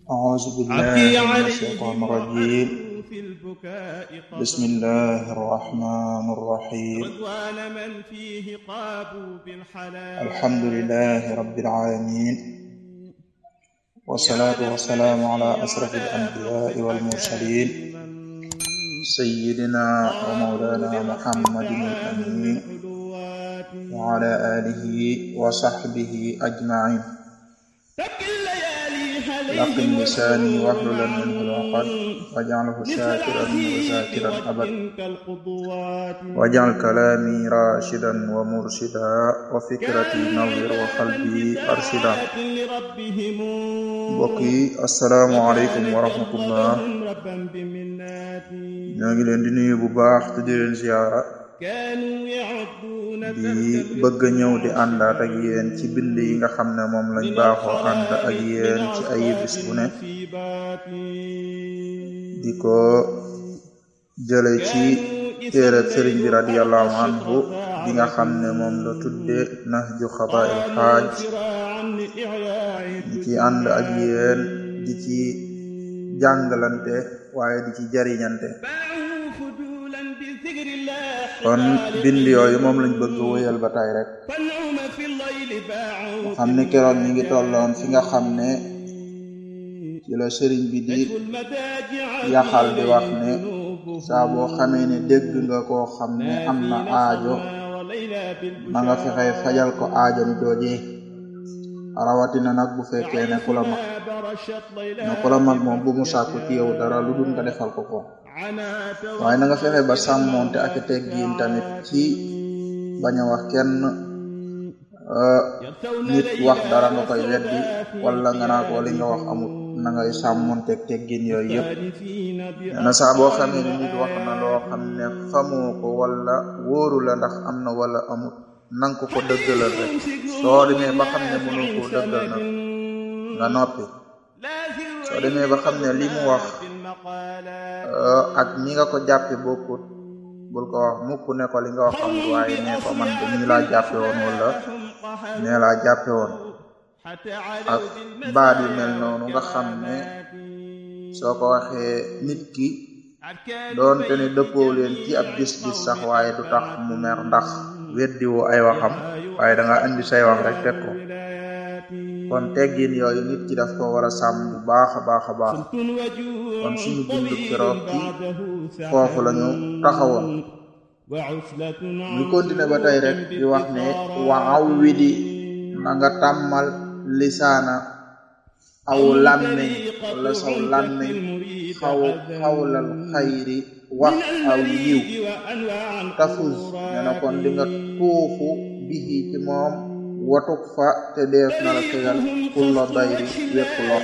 أعوذ بالله من الشيطان الرجيم بسم الله الرحمن الرحيم الحمد لله رب العالمين والصلاة والسلام على أشرف الأنبياء والمرسلين سيدنا ومولانا محمد الأمين وعلى آله وصحبه أجمعين لقن لساني واحلل منه العقد واجعله شاكرا وذاكرا أبدا واجعل كلامي راشدا ومرشدا وفكرتي نور وقلبي أرشدا بقي السلام عليكم ورحمة الله ñoo ngi leen di nuyu bu baax te di leen ziyaara di bëgg ñëw di àndaat ak yéen ci bind yi nga xam ne moom lañ baaxoo ànd ak yéen ci ay bis bu ne di ko jële ci téereb sëriñ bi radiyallahu anhu bi nga xam ne moom la tudde Nahju Qadaa'il Haaj di ci ànd ak yéen di ci jàngalante waaye di ci jariñante kon bind yooyu moom lañ bëgg wéyal ba tey rek xam ne keroog ñi ngi tolloon fi nga xam ne ci la sëriñ bi di yaxal di wax ne saa boo xamee ne dégg nga koo xam ne am na aajo na nga fexey fajal ko aajam joojee rawatina nag bu fekkee ne ku la mag moom bu mu sàkku ci yow dara lu dul nga defal ko ko waaye na nga fexe ba sàmmonte ak teggiin tamit ci bañ a wax kenn nit wax dara nga koy weddi wala nga naa ko li nga wax amut na ngay sàmmonte ak teggiin yooyu yëpp na saa boo xamee ne nit wax na loo xam ne xamoo ko wala wóoru la ndax am na wala amut nang ko dëggalal rek soo demee ba xam ne mënul koo dëggal nag nga noppi soo demee ba xam ne li mu wax ak ñi nga ko jàppe bokkut bul ko wax mukk ne ko li nga wax amul waaye nee ko man de nii laa jàppe woon wala nee laa jàppe woon ak baat yu mel noonu nga xam ne soo ko waxee nit ki doonte ne dëppoo leen ci ab gis-gis sax waaye du tax mu mer ndax weddiwoo ay waxam waaye da nga andi say wax rek teg ko kon teggin yooyu nit ki daf ko war a sàmm bu baax a baax a baax kon suñu bindu keroog ci foofu lañu taxawoon ñu continuer ba tey rek di wax ne waaw widi na nga tàmmal lisaana aw làmmeñ wala saw làmmeñ xawlal xayri wax aw yiw tafuz ne na kon di nga tuufu bihi ci moom watuk fa te deef na la fegal kulla dayri wépp lor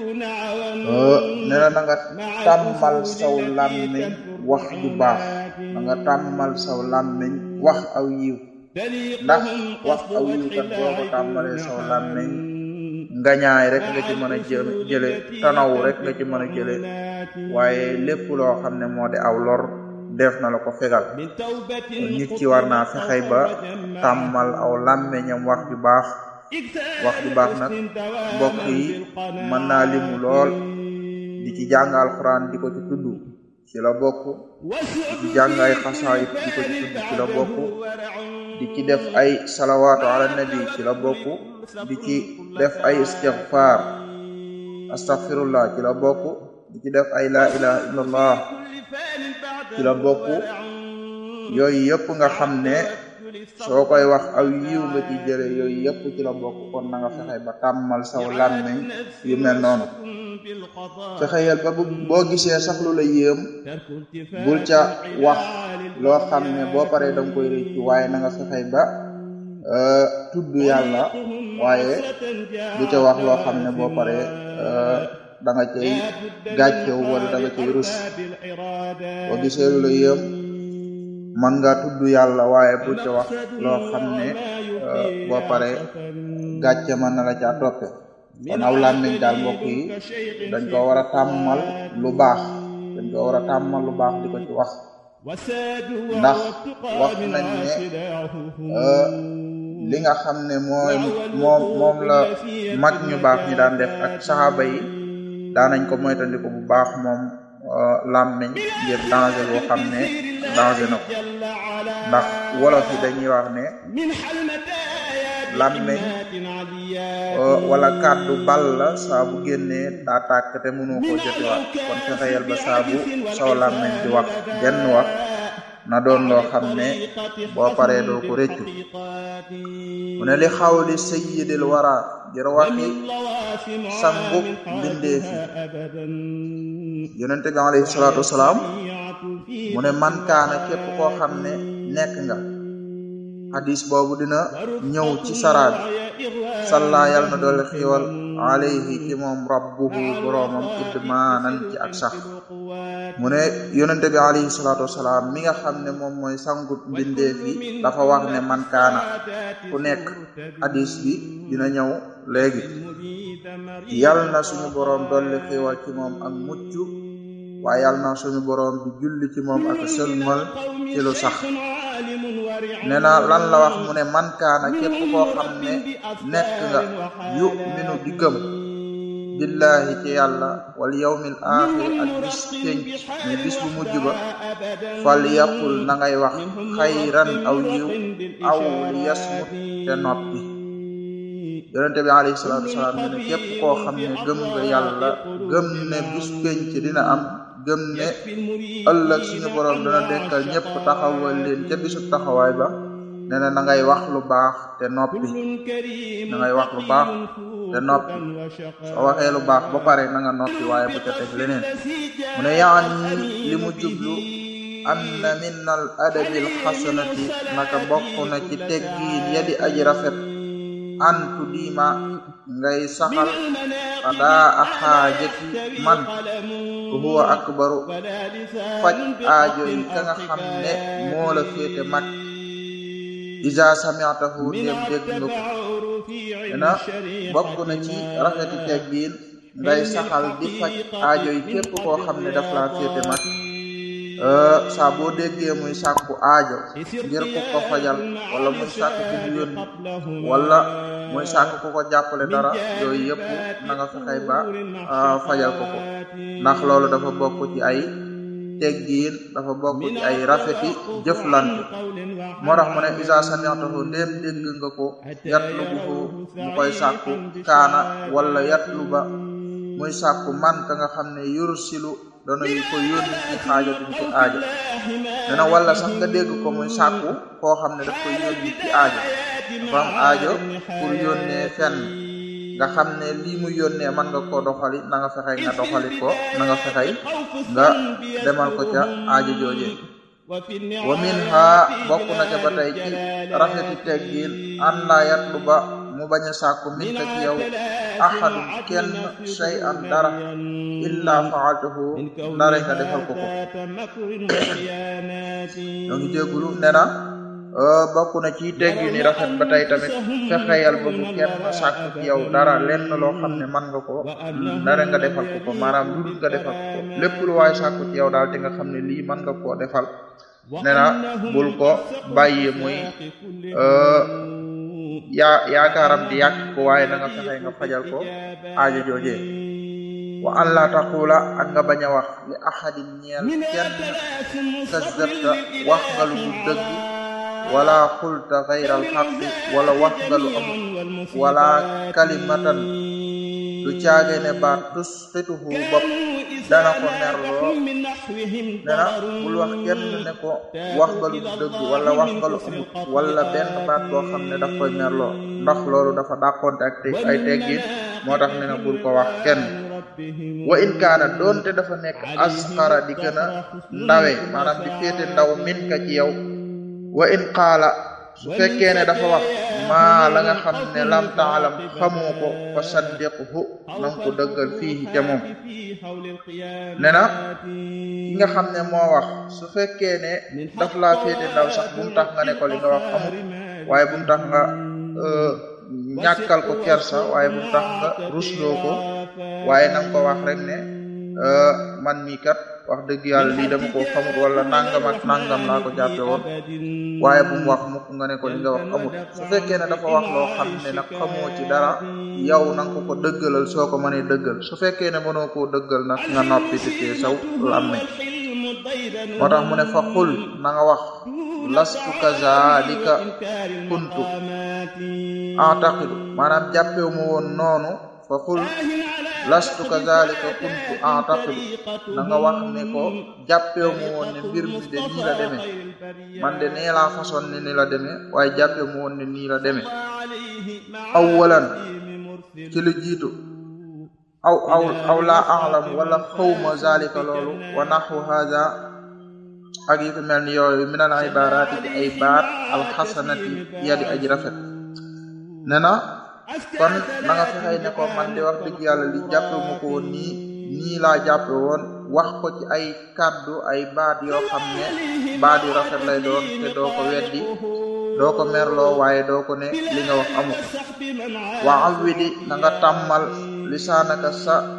ne na nga tàmmal saw làmmeñ wax ju baax na nga tàmmal saw làmmeñ wax aw yiw ndax wax aw yiw kat boo ko tàmmalee saw làmmeñ ngañaay rek nga ci mën a jële tanaw rek nga ci mën a jële waaye lépp loo xam ne moo di aw lor def na la ko fegal nit ki war naa fexey ba tàmmal aw làmmeñam wax ju baax nag mbokk yi mën naa limu lool di ci jàng alxuraan di ko ci tudd ci la bokk di ci jàng ay xasaayid di ko ci tudd ci la bokk di ci def ay salawaatu ala nabi ci la bokk di ci def ay istighfar astaghfirullah ci la bokk di ci def ay la ilaha illallah ci la bokk yooyu yëpp nga xam ne soo koy wax aw yiw nga ci jëre yooyu yëpp ci la bokk kon na nga fexe ba tàmmal saw làmmiñ yu mel noonu fexeyal ba boo gisee sax lu la yéem bul ca wax loo xam ne boo paree danga koy réccu waaye na nga fexe ba tudd yàlla waaye du ca wax loo xam ne boo paree da nga cay gàccew wala da nga cay rus boo gisee lu la yéem man nga tudd yàlla waaye bu ca wax loo xam ne boo pare gàcce mën na la caa toppe kon aw làmmiñ daal mbokk yi dañ ko war a tàmmal lu baax di ko ci wax ndax wax nañ ne li nga xam ne moom la mag ñu baax ñi daan def ak saxaaba yi daanañ ko moytandiku bu baax moom làmmiñ ngir danger boo xam ne danger na ko ndax wolof yi dañuy wax ne làmmiñ wala kàddu bal la saa bu génnee daa tàkk te mënoo koo jotiwaat kon fexeyal ba saa bu saw làmmiñ di wax genn wax na doon loo xam ne boo paree doo ko réccu mu ne li xawli sayyidil wara ngir waxi sangu mbindee fi yonente bi alayhi salaatu wasalaam mu ne man kaana képp koo xam ne nekk nga hadis boobu dina ñëw ci saraab salla yàlla na doole xiiwal alayhi ci moom rabbuhu boroomam idmaanan ci ak sax mu ne yonente bi alayhi salaatu wasalaam mi nga xam ne moom mooy sangut mbindeef yi dafa wax ne man kaana ku nekk hadis bi dina ñëw léegi yàlla na suñu boroom doole xiiwal ci moom ak mucc waaye yàlla na suñu boroom di julli ci moom ak sëlmal ci lu sax nee na lan la wax mu ne man kaana képp koo xam ne nekk nga yu'minu di gëm billahi ci yàlla wal yawmil axir ak bis penc mais bis bu mujj ba fal yaqul na ngay wax xayran aw yiw aw li yasmut te noppi yonente bi alayhi salaatu wasalaam ne képp koo xam ne gëm nga yàlla gëm ne bis penc dina am gëm ne ëllëg suñu borom dana dekkal ñëpp taxawal leen ca bisu taxawaay ba nee na ngay wax lu baax te noppi na ngay wax lu baax te noppi soo waxee lu baax ba pare na nga noppi waaye bu ca teg leneen mu ne yaani li mu jublu anna min al adabil xasanati naka bokk na ci teggiin ya di aji rafet antu diima ngay saxal adaa a xaajati man huwa akbaru faj aajo yi ka nga xam ne moo la féete mag iza sami'tahu dem dégg nga ko dina bokk na ci rafeti teggiin ngay saxal di faj aajo yi képp koo xam ne daf laa féete mag saa boo déggee muy sàkku aajo ngir ku ko fajal wala muy sàkku ku mu yónni wala muy sàkku ku ko jàppale dara yooyu yëpp na nga fexey ba fajal ko ndax loolu dafa bokk ci ay teggiin dafa bokk ci ay rafeti jëflante moo tax mu ne isa sami'tahu ndéem dégg nga ko yatlubuhu mu koy sàkku kaana wala yatluba muy sàkku man ka nga xam ne yursilu doona yu ko yónni ci xaajatum ci aajo dana wala sax nga dégg ko muy sàkku koo xam ne daf koy yónni ci aajo dafa am aajo pour yónnee fenn nga xam ne lii muy yónnee mën nga koo doxali na nga fexey nga doxali ko na nga fexey nga demal ko ca aajo jooje wa minha bokk na ca ba tey ci rafeti teggin an la yatlu ba mu bañ a sàkku min ka ci yow ahadun kenn shay'an dara illa fa'altuhu ndare nga defal ko ko ñoo ngi jéggulu nee na bokk na ci teggi ni rafet ba tey tamit fexeyal ba bu kenn sàkku ci yow dara lenn loo xam ne man nga ko ndare nga defal ko ko maanaam lu dul nga defal ko lépp lu waay sàkku ci yow daal te nga xam ne lii man nga koo defal nee na bul ko bàyyi muy yaakaaram di yàq ko waaye na nga fexe nga fajal ko aajo jooje wa an la taqula ak nga bañ a wax li ahadin ñeel kenn kazzabta wax nga lu du dëgg wala xulta xayral xaqi wala wax nga lu amul wala kalimatan du caage ne baat tusqituhu bopp dana ko merloo dana bul wax kenn ne ko wax nga lu dëgg wala wax nga lu amul wala benn baat boo xam ne daf koy merloo ndax loolu dafa dàqonte ak ay teggin moo tax ne na bul ko wax kenn wa in kaana doonte dafa nekk asxara di gën a ndawe maanaam di féete ndaw min ka ci yow wa in qaala su fekkee ne dafa wax maa la nga xam ne lam taalam xamoo ko fa saddiqhu na nga ko dëggal fii ca moom ne na ki nga xam ne moo wax su fekkee ne daf laa féete ndaw sax bu mu tax nga ne ko li nga wax amul waaye bu mu tax nga ñàkkal ko kersa waaye bu mu tax nga rusloo ko waaye na nga ko wax rek ne man mii kat wax dëgg yàlla lii dama koo xamut wala nangam ak nangam laa ko jàppe woon waaye bu mu wax mukk nga ne ko li nga wax amut su fekkee ne dafa wax loo xam ne nag xamoo ci dara yow nanga ko dëggalal soo ko mënee dëggal su fekkee ne mënoo koo dëggal nag nga noppi te tee saw làmmiñ moo tax mu ne fa xul na nga wax lastu kazalika kuntu a'taqidu maanaam jàppewu mu woon noonu fa xul lastu kazalika kuntu a'taqidu na nga wax ne ko jàppewu mu woon ne mbir mi de nii la demee man de nee laa façon ne ni la demee waaye jàppewu mu woon ne nii la demee awwalan ci lu jiitu aw laa a'lam wala xawma zalika loolu wa naxwu hada ak yi ko mel ni yooyu min al ibarati ci ay baat alxasanati yadi aji rafet ne na kon na nga fexey ne ko man di wax dëgg yàlla li jàppe mu ko woon nii laa jàppe woon wax ko ci ay kàddu ay baat yoo xam ne baat yu rafet lay doon te doo ko weddi doo ko merloo waaye doo ko ne li nga wax amu ko wa awwidi na nga tàmmal lisaanaka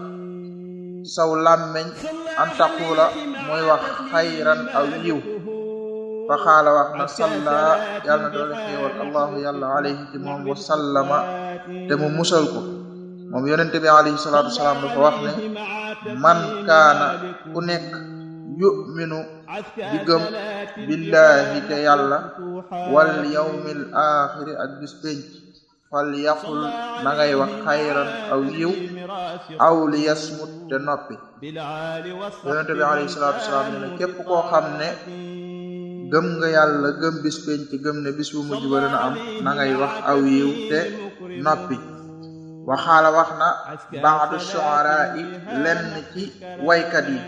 saw làmmeñ an taqula mooy wax xayran aw yiw fa xaala wax na salla yàlla na doole xéewal allahu yàlla alayhi ci moom wa sallama te mu musal ko moom yonente bi alayhi salaatu wasalaam dafa wax ne man kaana ku nekk yu'minu di gëm billahi te yàlla wal yawmil axiri ak bis penc fal yaqul na ngay wax xayran aw yiw aw li yasmut te noppi yonente bi alayhi salaatu wasalaam ne képp koo xam ne gëm nga yàlla gëm bis penc gëm ne bis bu mujj ba dana am na ngay wax aw yiw te noppi waxaala wax na baadu shu'araa yi lenn ci waykat yi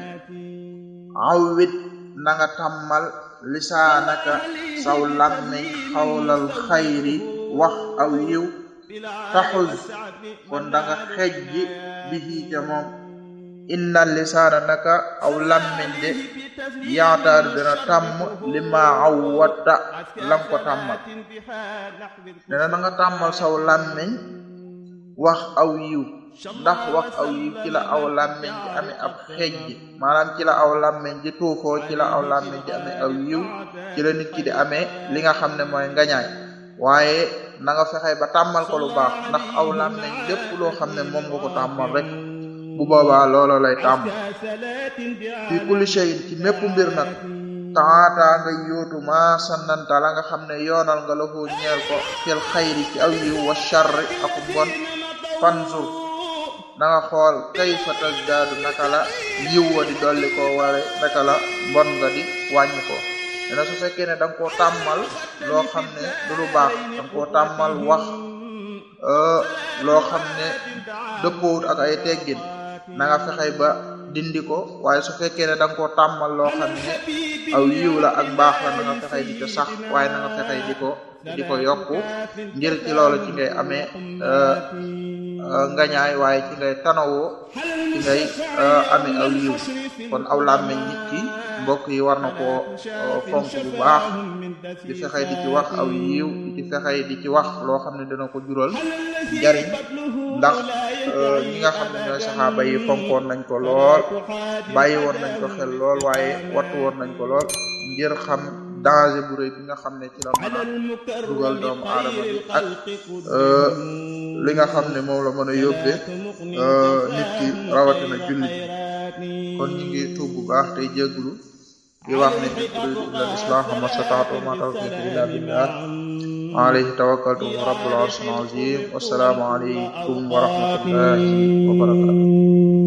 awwit na nga tàmmal lisaanaka saw làmmeñ xawlal xayri wax aw yiw taxuz kon da nga xejji bihi te moom inna lisaana naka aw làmmeñ de yaataaru dina tàmm li ma awwatta lam ko tàmmal dena na nga tàmmal saw làmmeñ wax aw yiw ndax wax aw yiw ci la aw làmmeñ ji amee ab xejji maanaam ci la aw làmmeñ ji tuufoo ci la aw làmmeñ ji amee aw yiw ci la nit ki di amee li nga xam ne mooy ngañaay waaye na nga fexe ba tàmmal ko lu baax ndax aw làmmeñ lépp loo xam ne moom nga ko tàmmal rek bu boobaa loolo lay tàmm fi kulli shay'in ci mépp mbir nag taataa nga yóotu maa sannanta la nga xam ne yoonal nga la ko ñeel ko fil xayri ci aw yiw wa sharri ak mbon fanzur na nga xool kayfa tazdaadu naka la yiw wa di dolli ko ware naka la mbon nga di wàññi ko dena su fekkee ne danga koo tàmmal loo xam ne du lu baax danga koo tàmmal wax loo xam ne dëppoowut ak ay teggin na nga fexey ba dindi ko waaye su fekkee ne danga koo tàmmal loo xam ne aw yiw la ak baax la na nga fexey di ko sax waaye na nga fexey di ko yokku ngir ci loolu ci ngay amee ngañaay waaye ci ngay tanawoo ci ngay amee aw yiw kon aw làmmeñ nit ki mbokk yi war na koo fonk bu baax di fexey di ci wax aw yiw di fexey di ci wax loo xam ne dina ko jural njariñ ndax ñi nga xam ne ñooy saxaaba yi fonkoon nañ ko lool bàyyi woon nañ ko xel lool waaye wattu woon nañ ko lool ngir xam danger bu rëy bi nga xam ne ci la mën a dugal doomu aadama bi ak li nga xam ne moom la mën a yóbbee nit ki rawatina jullit kon ñu ngi tuub bu baax tey jégglu di wax ne uriidu illa al-islaaha ma stata'tu wa ma tawfiiqi illa billah alayhi tawakkaltu wa rabbul arshil azim wasalaamu alaykum wa rahmatullahi wa barakatuh